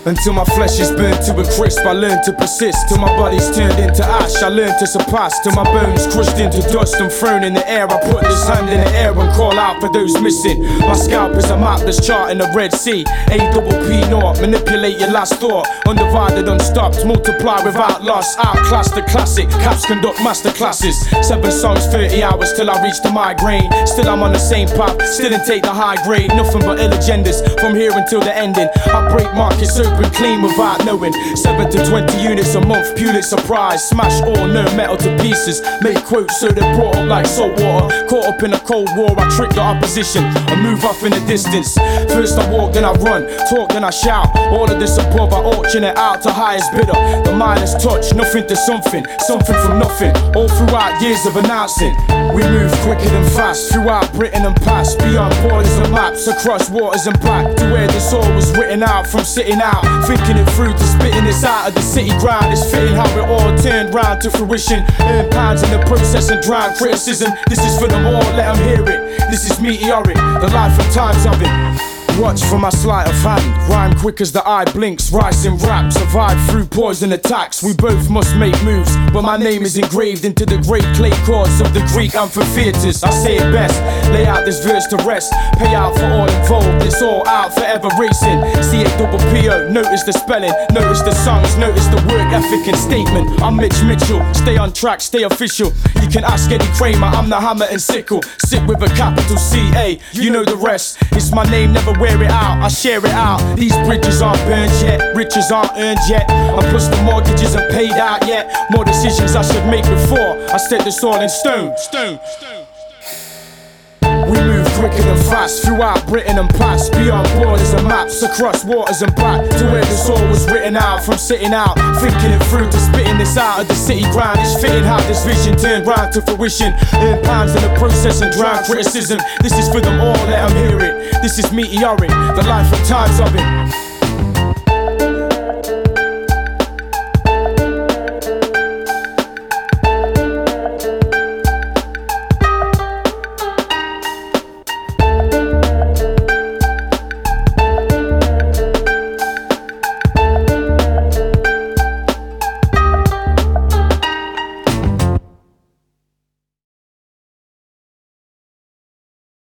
Until my flesh is burned to a crisp, I learn to persist. Till my body's turned into ash, I learn to surpass. Till my bones crushed into dust and thrown in the air, I put this hand in the air and call out for those missing. My scalp is a map that's charting the Red Sea. A-double-P-naught, manipulate your last thought. Undivided, unstopped, multiply without loss. Outclass the classic, caps conduct master classes. 7 songs, 30 hours till I reach the migraine. Still I'm on the same path, still didn't take the high grade. Nothing but ill agendas, from here until the ending. I break markets open clean without knowing. 7 to 20 units a month, Pulitzer Prize. Smash all, no metal to pieces. Make quotes so they're brought up like salt water. Caught up in a cold war, I trick the opposition and move off in the distance. First I walk, then I run, talk, then I shout. All of this above, I auction it out to highest bidder. The Midas touch, nothing to something, something from nothing. All throughout years of announcing, we move quicker than fast, throughout Britain and past, beyond borders and maps, across waters and back to where this all was written out. From sitting out, thinking it through to spitting this out of the city ground. It's fitting how it all turned round to fruition. Earn pounds in the process and drown criticism. This is for them all, let them hear it. This is meteoric, the life and times of it. Watch for my sleight of hand, rhyme quick as the eye blinks. Rise in rap, survive through poison attacks. We both must make moves, but my name is engraved into the great clay chords of the Greek amphitheaters. I say it best, lay out this verse to rest. Pay out for all involved, it's all out, forever racing. C-A-double-P-O, notice the spelling, notice the songs, notice the work ethic and statement. I'm Mitch Mitchell, stay on track, stay official. You can ask Eddie Kramer, I'm the hammer and sickle. Sit with a capital C-A, you know the rest. It's my name, never wear it out, I share it out. These bridges aren't burned yet, riches aren't earned yet. And plus the mortgage isn't paid out yet. More decisions I should make before I set this all in stone. We move quicker than fast, throughout Britain and past, beyond borders and maps, across waters and back to where this all was written out. From sitting out, thinking it through to spitting this out of the city ground. It's fitting how this vision turned round to fruition. Earn pounds in the process and drown criticism. This is for them all, let them hear it. This is meteoric, the life and times of it.